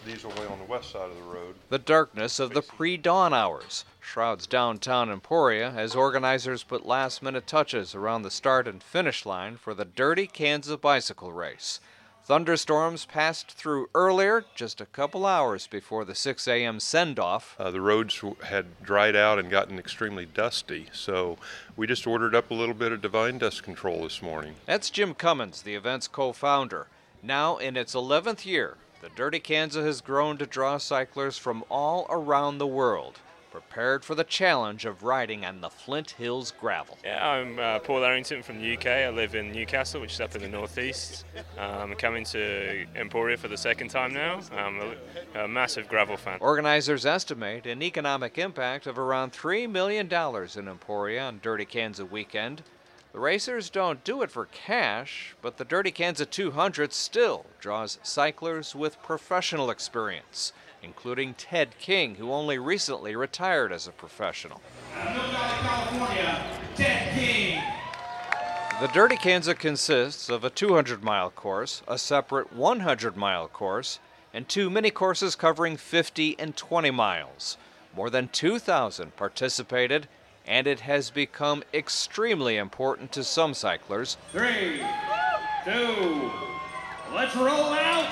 These will lay on the west side of the road. The darkness of the pre-dawn hours shrouds downtown Emporia as organizers put last-minute touches around the start and finish line for the Dirty Kansas bicycle race. Thunderstorms passed through earlier, just a couple hours before the 6 a.m. send-off. The roads had dried out and gotten extremely dusty, so we just ordered up a little bit of Divine Dust Control this morning. That's Jim Cummins, the event's co-founder. Now in its 11th year, the Dirty Kansas has grown to draw cyclers from all around the world, prepared for the challenge of riding on the Flint Hills gravel. Yeah, I'm Paul Arrington from the UK. I live in Newcastle, which is up in the northeast. I'm coming to Emporia for the second time now. I'm a massive gravel fan. Organizers estimate an economic impact of around $3 million in Emporia on Dirty Kansas weekend. The racers don't do it for cash, but the Dirty Kansas 200 still draws cyclers with professional experience, including Ted King, who only recently retired as a professional. California, Ted King. The Dirty Kansas consists of a 200-mile course, a separate 100-mile course, and two mini-courses covering 50 and 20 miles. More than 2,000 participated, and it has become extremely important to some cyclers. 3, 2, let's roll out.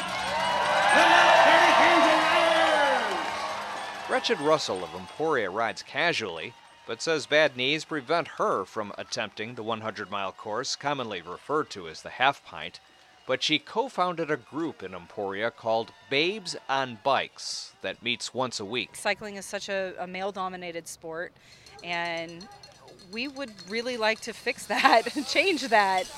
Gretchen Russell of Emporia rides casually, but says bad knees prevent her from attempting the 100-mile course, commonly referred to as the half pint. But she co-founded a group in Emporia called Babes on Bikes that meets once a week. Cycling is such a male-dominated sport, and we would really like to fix that, change that.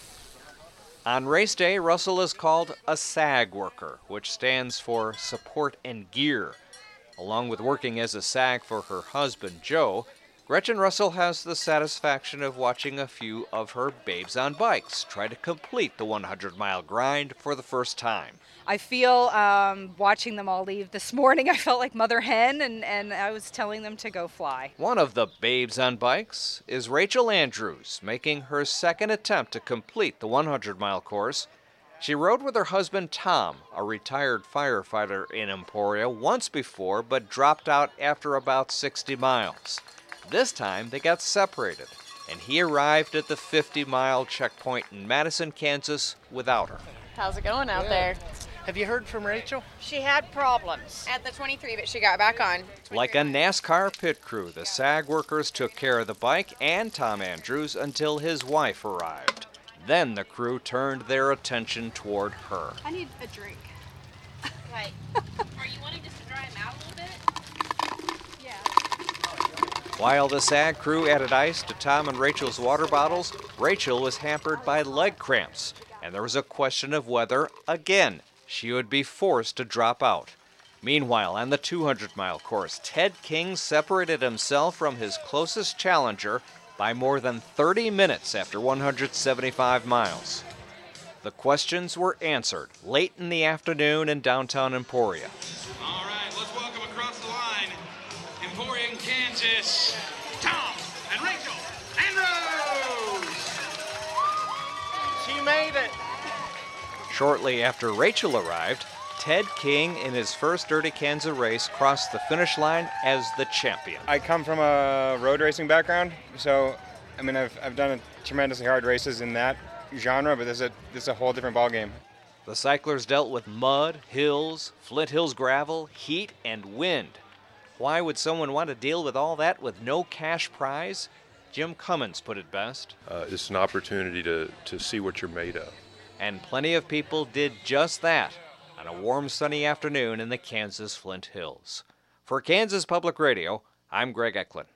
On race day, Russell is called a SAG worker, which stands for Support and Gear. Along with working as a SAG for her husband, Joe, Gretchen Russell has the satisfaction of watching a few of her babes on bikes try to complete the 100-mile grind for the first time. I feel, watching them all leave this morning, I felt like Mother Hen, and I was telling them to go fly. One of the babes on bikes is Rachel Andrews, making her second attempt to complete the 100-mile course. She rode with her husband Tom, a retired firefighter in Emporia, once before, but dropped out after about 60 miles. This time they got separated, and he arrived at the 50-mile checkpoint in Madison, Kansas without her. How's it going out there? Have you heard from Rachel? She had problems at the 23, but she got back on. Like a NASCAR pit crew, the SAG workers took care of the bike and Tom Andrews until his wife arrived. Then the crew turned their attention toward her. I need a drink. Like, are you wanting just to dry him out a little bit? Yeah. While the SAG crew added ice to Tom and Rachel's water bottles, Rachel was hampered by leg cramps, and there was a question of whether, again, she would be forced to drop out. Meanwhile, on the 200-mile course, Ted King separated himself from his closest challenger by more than 30 minutes after 175 miles. The questions were answered late in the afternoon in downtown Emporia. All right, let's welcome across the line, Emporia, Kansas, Tom and Rachel Andrews. She made it. Shortly after Rachel arrived, Ted King, in his first Dirty Kansas race, crossed the finish line as the champion. I come from a road racing background, so I mean I've done tremendously hard races in that genre, but this is a whole different ballgame. The cyclers dealt with mud, hills, Flint Hills gravel, heat, and wind. Why would someone want to deal with all that with no cash prize? Jim Cummins put it best. It's an opportunity to see what you're made of. And plenty of people did just that on a warm, sunny afternoon in the Kansas Flint Hills. For Kansas Public Radio, I'm Greg Eklund.